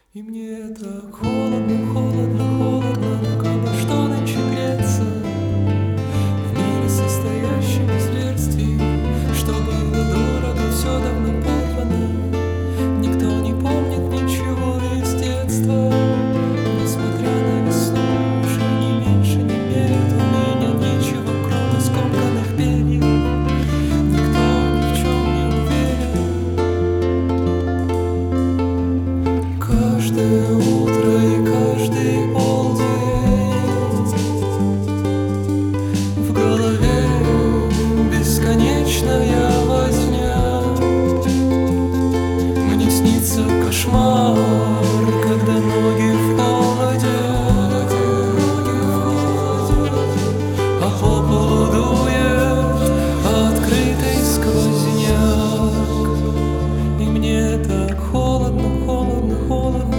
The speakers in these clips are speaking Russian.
И мне так холодно, холодно, холодно, но как бы что нынче греться в мире, состоящем из верствий. Что было дорого, все давно порвано. Никто не помнит ничего из детства. Несмотря на весну, уже не меньше не мерит у меня ничего, кроме скомканных перьев. Никто ни в чем не уверен. Каждое утро и каждый полдень в голове бесконечная возня. Мне снится кошмар, когда ноги в холоде, а по полу дует открытый сквозняк. И мне так холодно, холодно, холодно.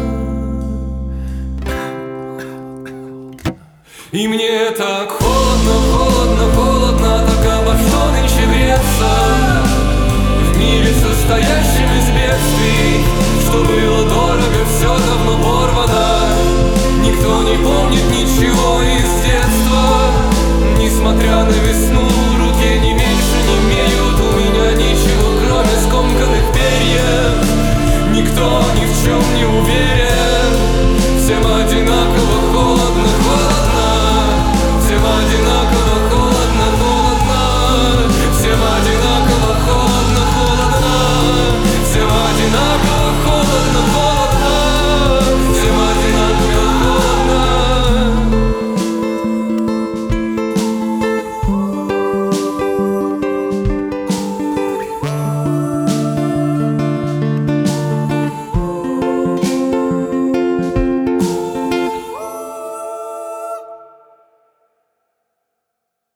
И мне так холодно, холодно, холодно, так обо что нынче греться в мире, состоящем из бедствий.